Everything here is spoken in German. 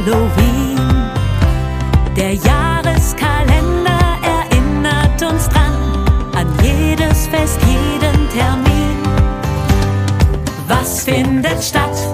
Halloween. Der Jahreskalender erinnert uns dran, an jedes Fest, jeden Termin. Was findet statt?